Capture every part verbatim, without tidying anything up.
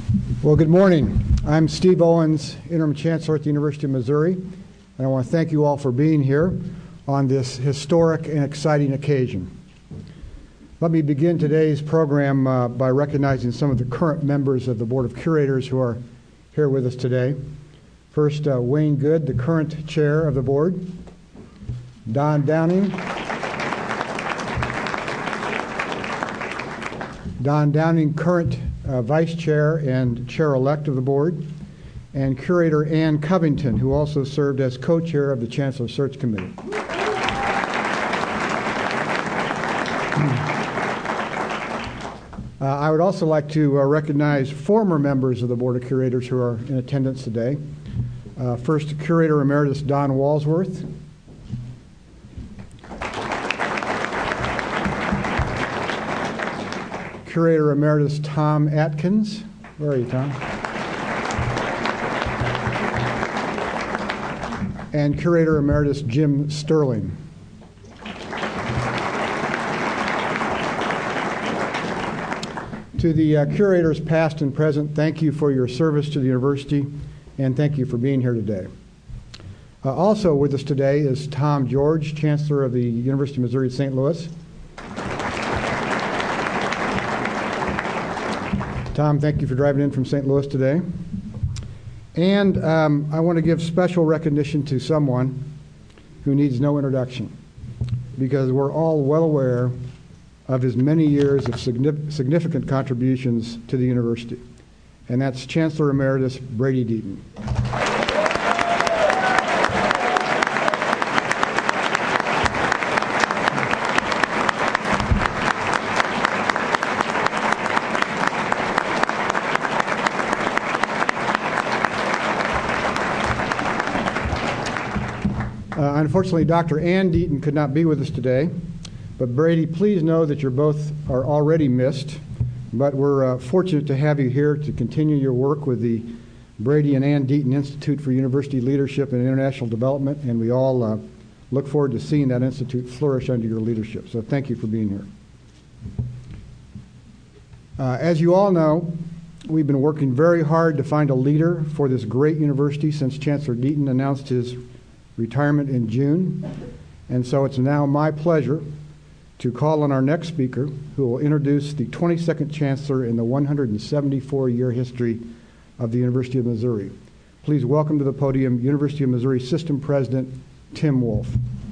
Well, good morning. I'm Steve Owens, Interim Chancellor at the University of Missouri, and I want to thank you all for being here on this historic and exciting occasion. Let me begin today's program uh, by recognizing some of the current members of the Board of Curators who are here with us today. First, uh, Wayne Good, the current chair of the board. Don Downing. Don Downing, current uh, vice chair and chair-elect of the board. And Curator Ann Covington, who also served as co-chair of the Chancellor Search Committee. Uh, I would also like to uh, recognize former members of the Board of Curators who are in attendance today. Uh, first, Curator Emeritus Don Walsworth. Curator Emeritus Tom Atkins. Where are you, Tom? And Curator Emeritus Jim Sterling. To the uh, curators past and present, thank you for your service to the university, and thank you for being here today. Uh, also with us today is Tom George, Chancellor of the University of Missouri Saint Louis. Tom, thank you for driving in from Saint Louis today. And um, I want to give special recognition to someone who needs no introduction, because we're all well aware of his many years of significant contributions to the university, and that's Chancellor Emeritus Brady Deaton. Uh, unfortunately, Doctor Ann Deaton could not be with us today. But Brady, please know that you're both are already missed, but we're uh, fortunate to have you here to continue your work with the Brady and Ann Deaton Institute for University Leadership and International Development, and we all uh, look forward to seeing that institute flourish under your leadership. So thank you for being here. Uh, as you all know, we've been working very hard to find a leader for this great university since Chancellor Deaton announced his retirement in June, and so it's now my pleasure to call on our next speaker, who will introduce the twenty-second Chancellor in the one hundred seventy-four year history of the University of Missouri. Please welcome to the podium University of Missouri System President Tim Wolf.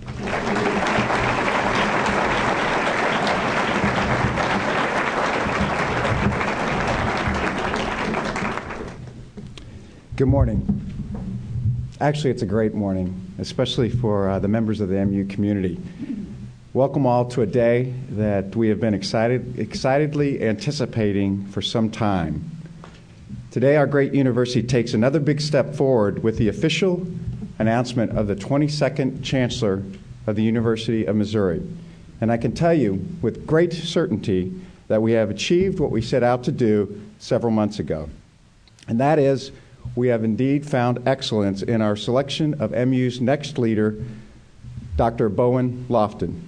Good morning. Actually, it's a great morning, especially for uh, the members of the M U community. Welcome all to a day that we have been excited, excitedly anticipating for some time. Today, our great university takes another big step forward with the official announcement of the twenty-second Chancellor of the University of Missouri. And I can tell you with great certainty that we have achieved what we set out to do several months ago. And that is, we have indeed found excellence in our selection of M U's next leader, Doctor Bowen Lofton.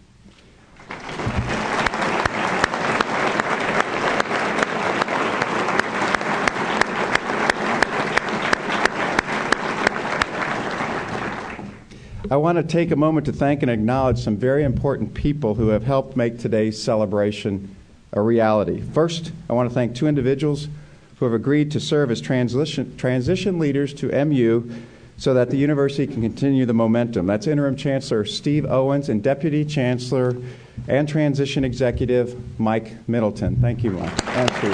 I want to take a moment to thank and acknowledge some very important people who have helped make today's celebration a reality. First, I want to thank two individuals who have agreed to serve as transition, transition leaders to M U so that the university can continue the momentum. That's Interim Chancellor Steve Owens and Deputy Chancellor and Transition Executive Mike Middleton. Thank you, Mike and Steve.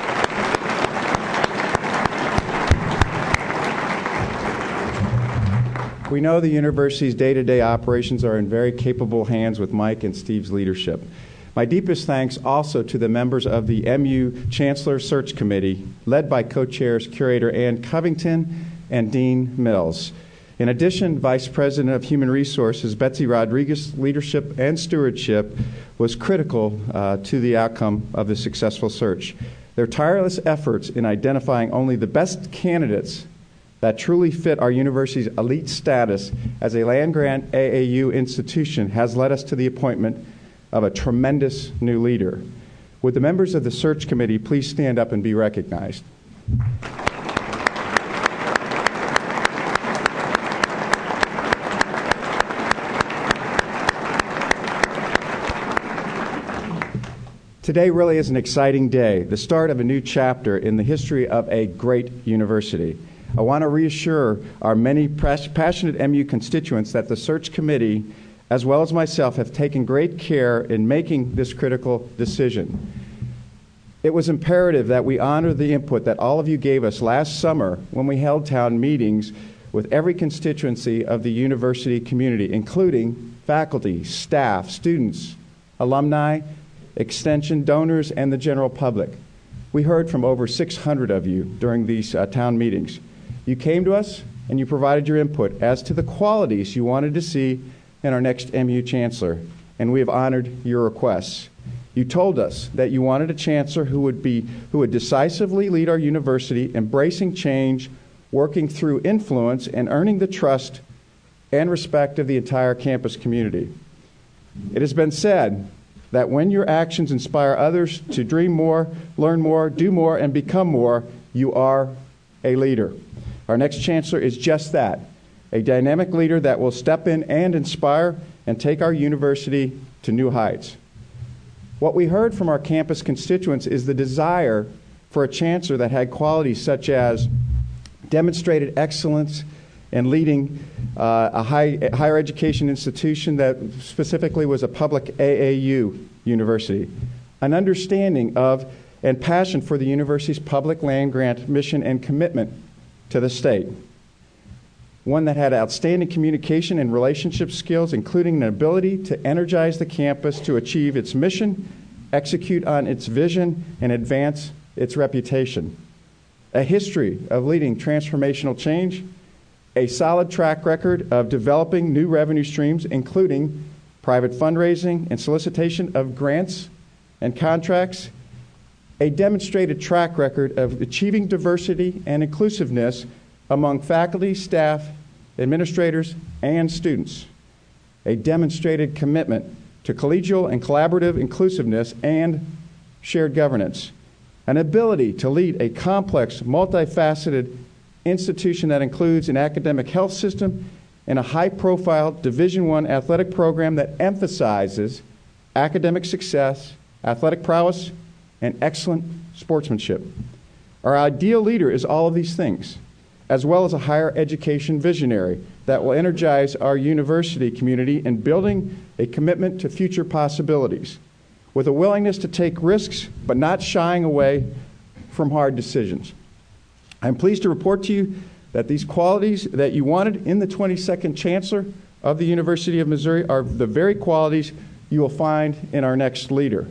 We know the university's day-to-day operations are in very capable hands with Mike and Steve's leadership. My deepest thanks also to the members of the M U Chancellor Search Committee, led by co-chairs Curator Ann Covington and Dean Mills. In addition, Vice President of Human Resources Betsy Rodriguez's leadership and stewardship was critical uh, to the outcome of the successful search. Their tireless efforts in identifying only the best candidates that truly fit our university's elite status as a land-grant A A U institution has led us to the appointment of a tremendous new leader. Would the members of the search committee please stand up and be recognized? Today really is an exciting day, the start of a new chapter in the history of a great university. I want to reassure our many passionate M U constituents that the search committee, as well as myself, have taken great care in making this critical decision. It was imperative that we honor the input that all of you gave us last summer when we held town meetings with every constituency of the university community, including faculty, staff, students, alumni, extension donors, and the general public. We heard from over six hundred of you during these uh, town meetings. You came to us and you provided your input as to the qualities you wanted to see in our next M U chancellor, and we have honored your requests. You told us that you wanted a chancellor who would be who would decisively lead our university, embracing change, working through influence, and earning the trust and respect of the entire campus community. It has been said that when your actions inspire others to dream more, learn more, do more, and become more, you are a leader. Our next chancellor is just that, a dynamic leader that will step in and inspire and take our university to new heights. What we heard from our campus constituents is the desire for a chancellor that had qualities such as demonstrated excellence in leading uh, a high, higher education institution that specifically was a public A A U university, an understanding of and passion for the university's public land grant mission and commitment to the state, one that had outstanding communication and relationship skills, including an ability to energize the campus to achieve its mission, execute on its vision, and advance its reputation, a history of leading transformational change, a solid track record of developing new revenue streams, including private fundraising and solicitation of grants and contracts, a demonstrated track record of achieving diversity and inclusiveness among faculty, staff, administrators, and students, a demonstrated commitment to collegial and collaborative inclusiveness and shared governance, an ability to lead a complex, multifaceted institution that includes an academic health system and a high-profile Division I athletic program that emphasizes academic success, athletic prowess, and excellent sportsmanship. Our ideal leader is all of these things, as well as a higher education visionary that will energize our university community in building a commitment to future possibilities, with a willingness to take risks but not shying away from hard decisions. I'm pleased to report to you that these qualities that you wanted in the twenty-second Chancellor of the University of Missouri are the very qualities you will find in our next leader.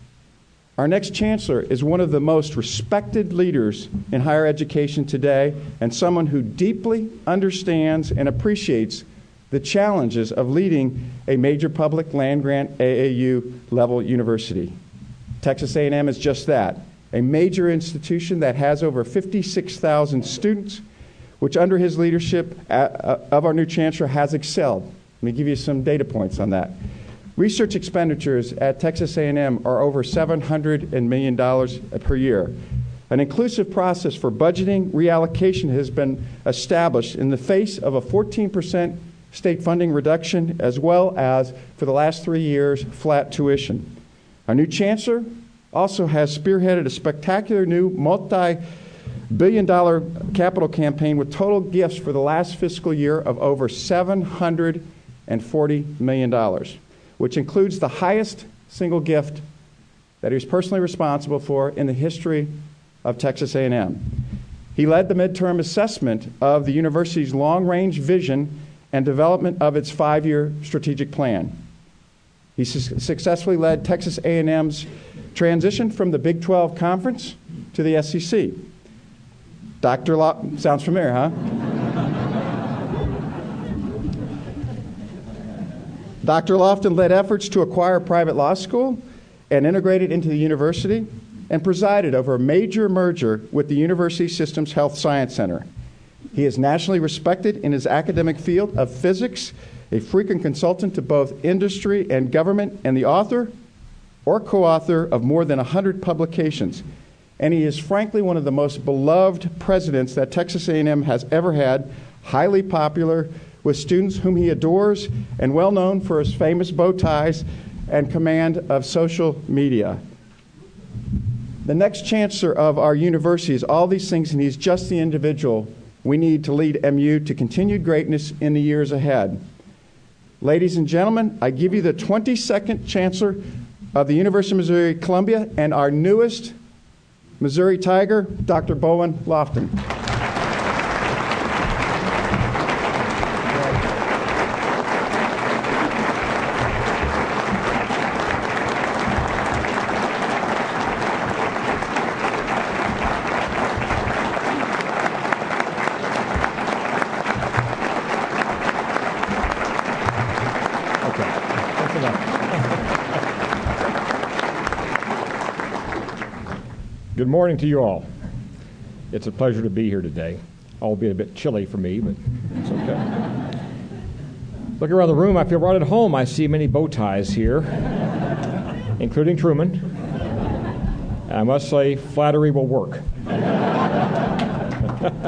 Our next Chancellor is one of the most respected leaders in higher education today, and someone who deeply understands and appreciates the challenges of leading a major public land-grant A A U level university. Texas A and M is just that, a major institution that has over fifty-six thousand students, which under his leadership uh, of our new chancellor has excelled. Let me give you some data points on that. Research expenditures at Texas A and M are over seven hundred million dollars per year. An inclusive process for budgeting reallocation has been established in the face of a fourteen percent state funding reduction, as well as, for the last three years, flat tuition. Our new chancellor also has spearheaded a spectacular new multi-billion dollar capital campaign with total gifts for the last fiscal year of over seven hundred forty million dollars, which includes the highest single gift that he was personally responsible for in the history of Texas A and M. He led the midterm assessment of the university's long-range vision and development of its five-year strategic plan. He su- successfully led Texas A and M's transition from the Big twelve Conference to the S E C. Doctor Law, sounds familiar, huh? Doctor Lofton led efforts to acquire a private law school and integrate it into the university, and presided over a major merger with the University Systems Health Science Center. He is nationally respected in his academic field of physics, a frequent consultant to both industry and government, and the author or co-author of more than one hundred publications. and he is frankly one of the most beloved presidents that Texas A and M has ever had, highly popular with students whom he adores, and well known for his famous bow ties and command of social media. The next chancellor of our university is all these things, and he's just the individual we need to lead M U to continued greatness in the years ahead. Ladies and gentlemen, I give you the twenty-second Chancellor of the University of Missouri-Columbia and our newest Missouri Tiger, Doctor Bowen Lofton. Good morning to you all. It's a pleasure to be here today, albeit a bit chilly for me, but it's okay. Looking around the room, I feel right at home. I see many bow ties here, including Truman. I must say, flattery will work. uh,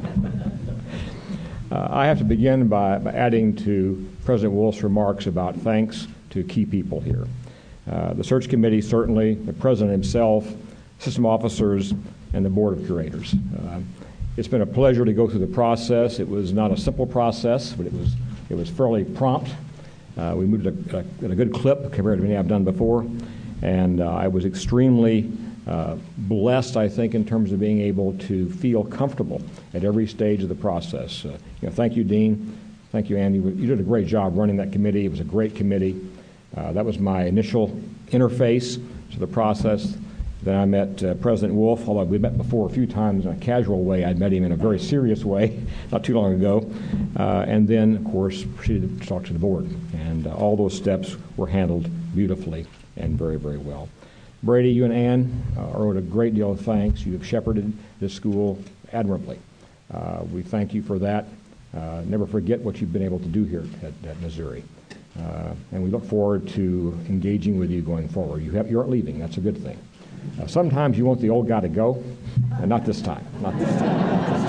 I have to begin by, by adding to President Wolf's remarks about thanks to key people here. Uh, the search committee, certainly, the president himself, system officers, and the board of curators. Uh, it's been a pleasure to go through the process. It was not a simple process, but it was it was fairly prompt. Uh, we moved at a, a, at a good clip compared to anything I've done before, and uh, I was extremely uh, blessed, I think, in terms of being able to feel comfortable at every stage of the process. Uh, you know, thank you, Dean. Thank you, Andy. You did a great job running that committee. It was a great committee. Uh, that was my initial interface to the process. Then I met uh, President Wolf, although we met before a few times in a casual way. I met him in a very serious way not too long ago. Uh, and then, of course, proceeded to talk to the board. And uh, all those steps were handled beautifully and very, very well. Brady, you and Ann uh, owed a great deal of thanks. You have shepherded this school admirably. Uh, we thank you for that. Uh, never forget what you've been able to do here at, at Missouri. Uh, and we look forward to engaging with you going forward. You, have, you aren't leaving. That's a good thing. Uh, sometimes you want the old guy to go, and not this time. Not this time. Not this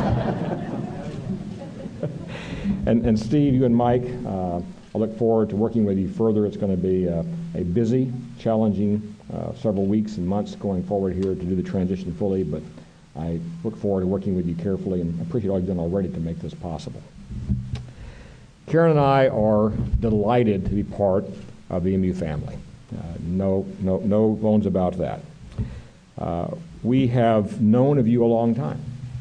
time. and, and Steve, you and Mike, uh, I look forward to working with you further. It's going to be uh, a busy, challenging uh, several weeks and months going forward here to do the transition fully, but I look forward to working with you carefully and appreciate all you've done already to make this possible. Karen and I are delighted to be part of the M U family. Uh, no, no, no bones about that. Uh, we have known of you a long time.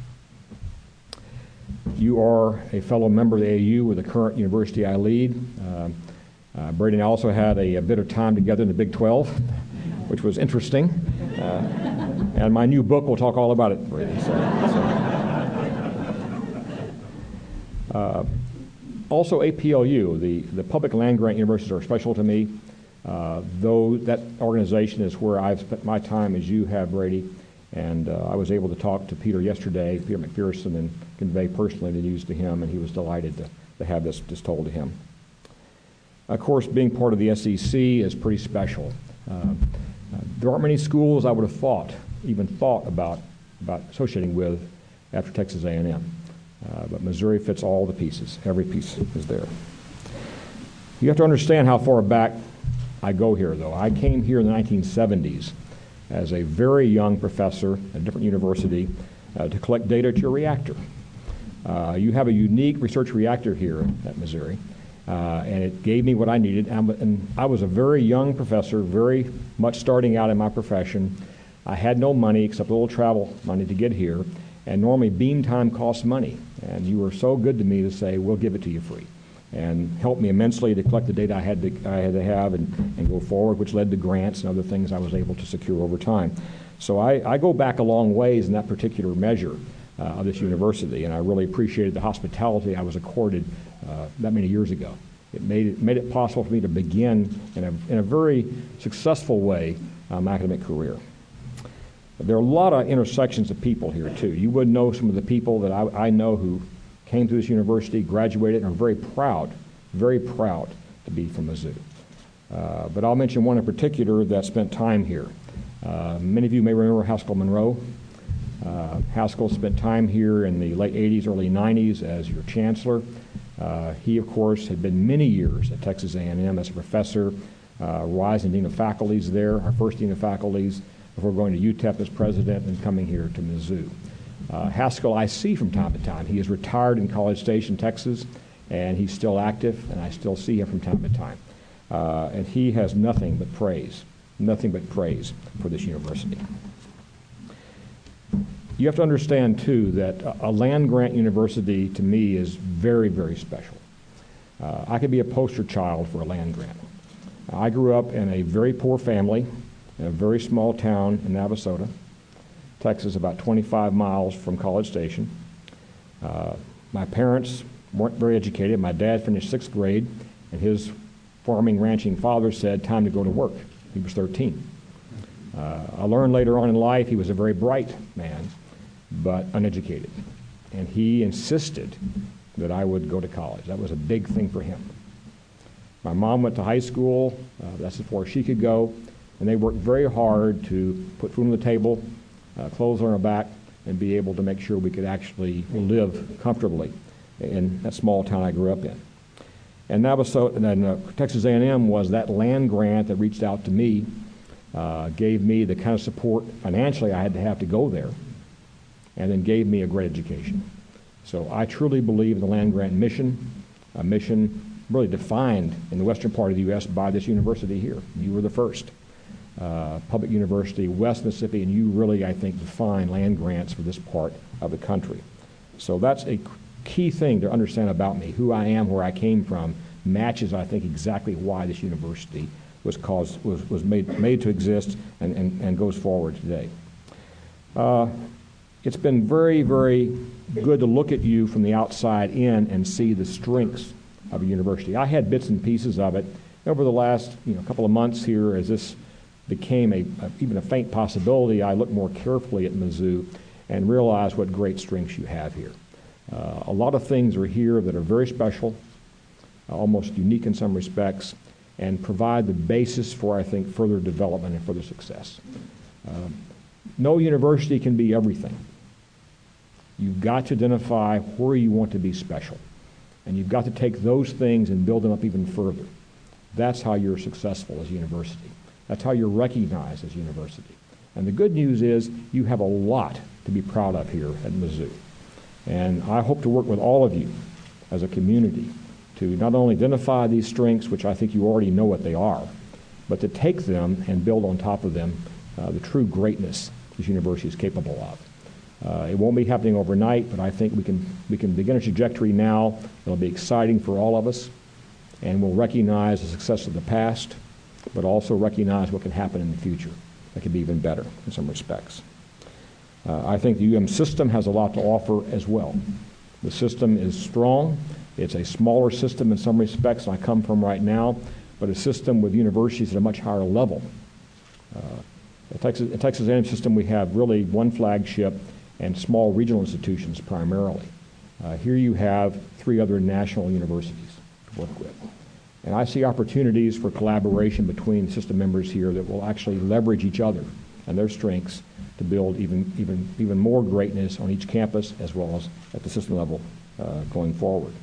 You are a fellow member of the A U with the current university I lead. Uh, uh, Brady and I also had a, a bit of time together in the Big twelve, which was interesting. Uh, and my new book will talk all about it, Brady. So, so. Uh, also, A P L U, the, the public land-grant universities are special to me. Uh, though that organization is where I've spent my time, as you have, Brady, and uh, I was able to talk to Peter yesterday, Peter McPherson, and convey personally the news to him, and he was delighted to, to have this just told to him. Of course, being part of the S E C is pretty special. Uh, uh, there aren't many schools I would have thought, even thought about, about associating with after Texas A and M, uh, but Missouri fits all the pieces. Every piece is there. You have to understand how far back I go here, though. I came here in the nineteen seventies as a very young professor at a different university uh, to collect data to your reactor. Uh, you have a unique research reactor here at Missouri, uh, and it gave me what I needed. And, and I was a very young professor, very much starting out in my profession. I had no money except a little travel money to get here, and normally beam time costs money. And you were so good to me to say, we'll give it to you free, and helped me immensely to collect the data I had to, I had to have and, and go forward, which led to grants and other things I was able to secure over time. So I, I go back a long ways in that particular measure uh, of this university, and I really appreciated the hospitality I was accorded uh, that many years ago. It made it, made it possible for me to begin in a, in a very successful way uh, my academic career. There are a lot of intersections of people here, too. You would know some of the people that I, I know who came to this university, graduated, and are very proud, very proud to be from Mizzou. Uh, but I'll mention one in particular that spent time here. Uh, many of you may remember Haskell Monroe. Uh, Haskell spent time here in the late eighties, early nineties as your chancellor. Uh, he, of course, had been many years at Texas A and M as a professor, uh, rising dean of faculties there, our first dean of faculties, before going to U T E P as president and coming here to Mizzou. Uh, Haskell I see from time to time. He is retired in College Station, Texas, and he's still active, and I still see him from time to time. Uh, and he has nothing but praise, nothing but praise for this university. You have to understand, too, that a land-grant university, to me, is very, very special. Uh, I could be a poster child for a land grant. I grew up in a very poor family in a very small town in Navasota, Texas, about twenty-five miles from College Station. Uh, my parents weren't very educated. My dad finished sixth grade, and his farming, ranching father said, time to go to work. He was thirteen. Uh, I learned later on in life he was a very bright man, but uneducated. And he insisted that I would go to college. That was a big thing for him. My mom went to high school. Uh, that's as far as she could go. And they worked very hard to put food on the table, uh, clothes on our back, and be able to make sure we could actually live comfortably in that small town I grew up in. And Navasota, and uh, Texas A and M was that land grant that reached out to me, uh, gave me the kind of support financially I had to have to go there, and then gave me a great education. So I truly believe in the land grant mission, a mission really defined in the western part of the U S by this university here. You were the first uh, public university west Mississippi, and you really, I think, define land grants for this part of the country. So that's a key thing to understand about me. Who I am, where I came from, matches, I think, exactly why this university was caused, was, was made, made to exist and, and, and goes forward today. Uh, it's been very, very good to look at you from the outside in and see the strengths of a university. I had bits and pieces of it over the last you know, couple of months here as this became a, a, even a faint possibility. I looked more carefully at Mizzou and realized what great strengths you have here. Uh, a lot of things are here that are very special, uh, almost unique in some respects, and provide the basis for, I think, further development and further success. Uh, no university can be everything. You've got to identify where you want to be special, and you've got to take those things and build them up even further. That's how you're successful as a university. That's how you're recognized as a university. And the good news is you have a lot to be proud of here at Mizzou. And I hope to work with all of you as a community to not only identify these strengths, which I think you already know what they are, but to take them and build on top of them uh, the true greatness this university is capable of. Uh, it won't be happening overnight, but I think we can, we can begin a trajectory now. It'll be exciting for all of us, and we'll recognize the success of the past, but also recognize what can happen in the future that could be even better in some respects. Uh, I think the U M system has a lot to offer as well. The system is strong. It's a smaller system in some respects than I come from right now, but a system with universities at a much higher level. Uh, the Texas, the Texas A and M system, we have really one flagship and small regional institutions primarily. Uh, here you have three other national universities to work with. And I see opportunities for collaboration between system members here that will actually leverage each other and their strengths to build even, even, even more greatness on each campus as well as at the system level uh, going forward.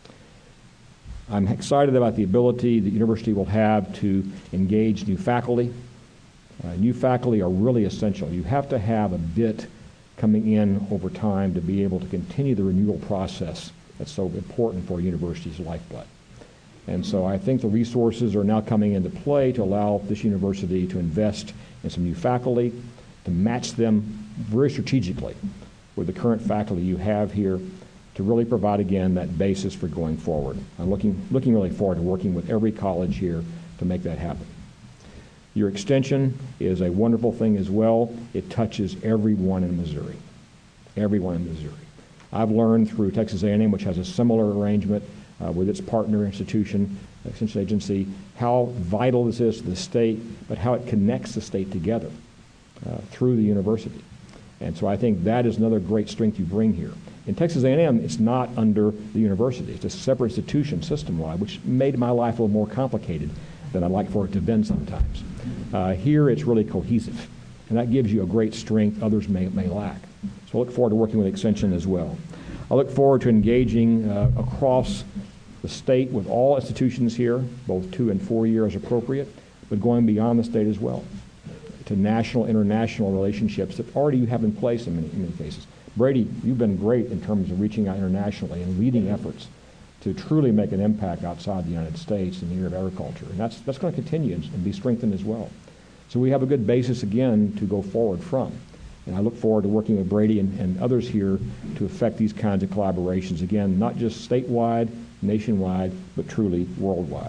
I'm excited about the ability the university will have to engage new faculty. Uh, new faculty are really essential. You have to have a bit coming in over time to be able to continue the renewal process that's so important for a university's lifeblood. And so I think the resources are now coming into play to allow this university to invest in some new faculty, to match them very strategically with the current faculty you have here, to really provide, again, that basis for going forward. I'm looking, looking really forward to working with every college here to make that happen. Your extension is a wonderful thing as well. It touches everyone in Missouri, everyone in Missouri. I've learned through Texas A and M, which has a similar arrangement uh, with its partner institution, extension agency, how vital this is to the state, but how it connects the state together uh, through the university. And so I think that is another great strength you bring here. In Texas A and M, it's not under the university. It's a separate institution system-wide, which made my life a little more complicated than I'd like for it to have been sometimes. Uh, here, it's really cohesive. And that gives you a great strength others may, may lack. So I look forward to working with Extension as well. I look forward to engaging uh, across the state with all institutions here, both two and four years appropriate, but going beyond the state as well, to national, international relationships that already you have in place in many, in many cases. Brady, you've been great in terms of reaching out internationally and leading efforts to truly make an impact outside the United States in the area of agriculture. And that's, that's going to continue and, and be strengthened as well. So we have a good basis, again, to go forward from. And I look forward to working with Brady and, and others here to effect these kinds of collaborations, again, not just statewide, nationwide, but truly worldwide.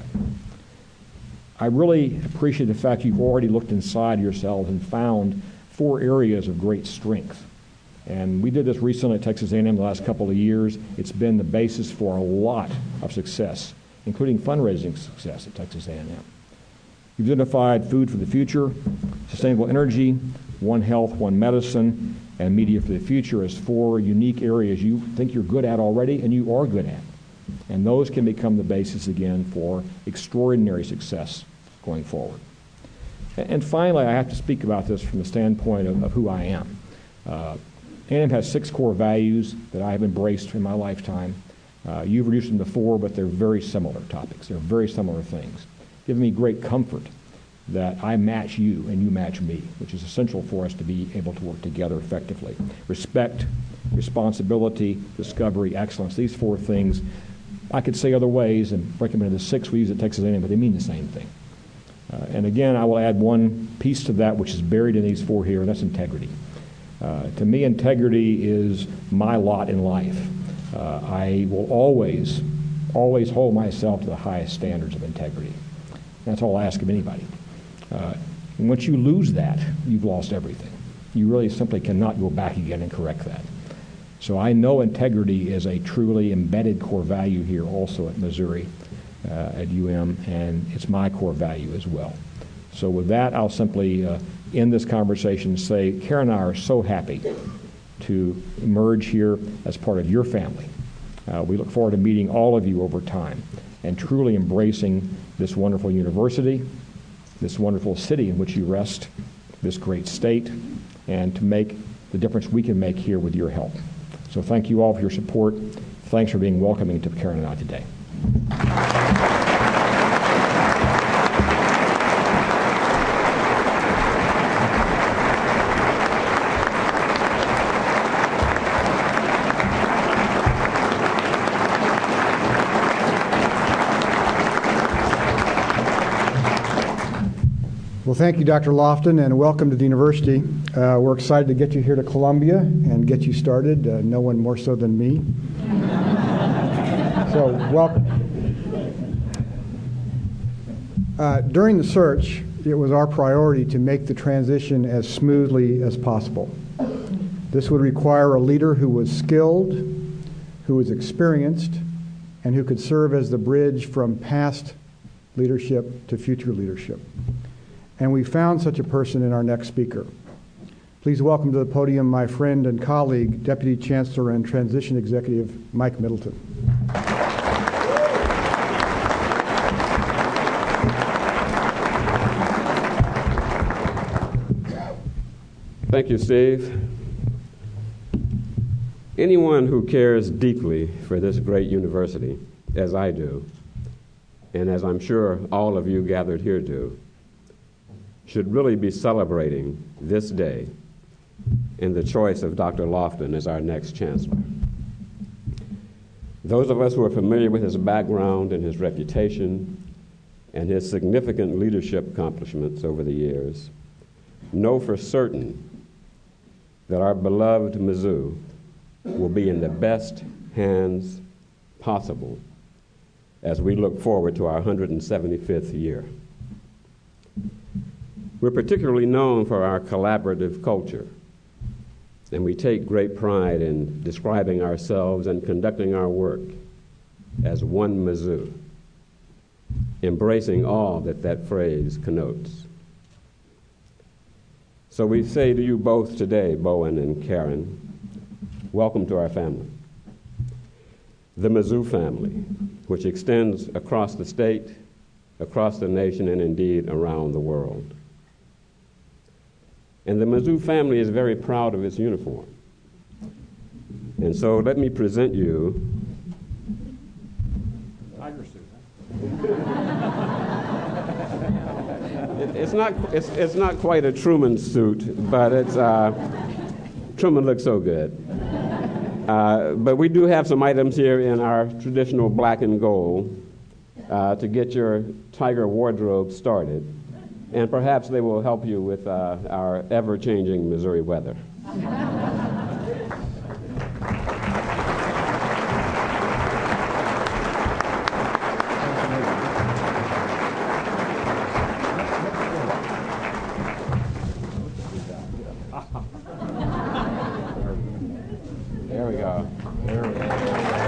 I really appreciate the fact you've already looked inside yourselves and found four areas of great strength. And we did this recently at Texas A and M the last couple of years. It's been the basis for a lot of success, including fundraising success at Texas A and M. You've identified food for the future, sustainable energy, One Health, One Medicine, and media for the future as four unique areas you think you're good at already and you are good at. And those can become the basis again for extraordinary success going forward. And finally, I have to speak about this from the standpoint of, of who I am. Uh, A and M has six core values that I have embraced in my lifetime. Uh, you've reduced them to four, but they're very similar topics. They're very similar things, giving me great comfort that I match you and you match me, which is essential for us to be able to work together effectively. Respect, responsibility, discovery, excellence, these four things, I could say other ways and break them into the six we use at Texas A and M, but they mean the same thing. Uh, and again, I will add one piece to that which is buried in these four here, and that's integrity. Uh, to me, integrity is my lot in life. Uh, I will always, always hold myself to the highest standards of integrity. That's all I ask of anybody. Uh, and once you lose that, you've lost everything. You really simply cannot go back again and correct that. So I know integrity is a truly embedded core value here also at Missouri, uh, at U M, and it's my core value as well. So with that, I'll simply uh, end this conversation and say, Karen and I are so happy to emerge here as part of your family. Uh, we look forward to meeting all of you over time and truly embracing this wonderful university, this wonderful city in which you rest, this great state, and to make the difference we can make here with your help. So thank you all for your support. Thanks for being welcoming to Karen and I today. Well, thank you, Doctor Lofton, and welcome to the university. Uh, we're excited to get you here to Columbia and get you started, uh, no one more so than me. So, welcome. Uh, during the search, it was our priority to make the transition as smoothly as possible. This would require a leader who was skilled, who was experienced, and who could serve as the bridge from past leadership to future leadership. And we found such a person in our next speaker. Please welcome to the podium my friend and colleague, Deputy Chancellor and Transition Executive, Mike Middleton. Thank you, Steve. Anyone who cares deeply for this great university, as I do, and as I'm sure all of you gathered here do, should really be celebrating this day in the choice of Doctor Lofton as our next chancellor. Those of us who are familiar with his background and his reputation and his significant leadership accomplishments over the years know for certain that our beloved Mizzou will be in the best hands possible as we look forward to our one hundred seventy-fifth year. We're particularly known for our collaborative culture, and we take great pride in describing ourselves and conducting our work as one Mizzou, embracing all that that phrase connotes. So we say to you both today, Bowen and Karen, welcome to our family, the Mizzou family, which extends across the state, across the nation, and indeed around the world. And the Mizzou family is very proud of its uniform. And so let me present you. Tiger suit, it, it's not it's it's not quite a Truman suit, but it's uh, Truman looks so good. Uh, but we do have some items here in our traditional black and gold uh, to get your tiger wardrobe started. And perhaps they will help you with uh, our ever-changing Missouri weather. There we go. There we go.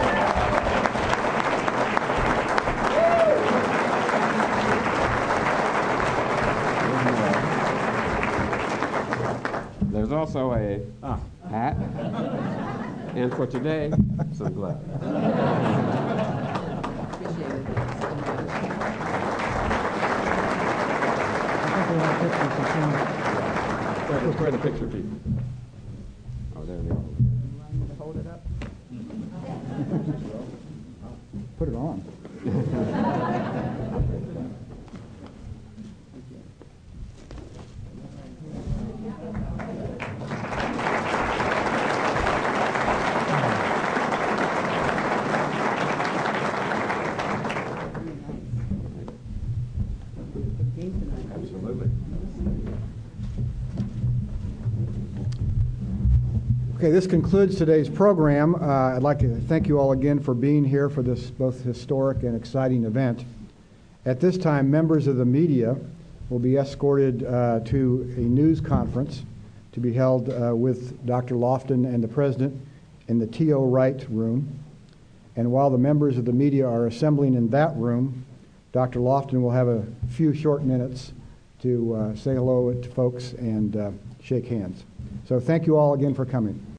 There's also a ah. hat, and for today, some gloves. Where are the picture people? Oh, there they are. Hold it up. Put it on. Absolutely. Okay, this concludes today's program. Uh, I'd like to thank you all again for being here for this both historic and exciting event. At this time, members of the media will be escorted uh, to a news conference to be held uh, with Doctor Lofton and the President in the T O Wright room. And while the members of the media are assembling in that room, Doctor Lofton will have a few short minutes to uh, say hello to folks and uh, shake hands. So thank you all again for coming.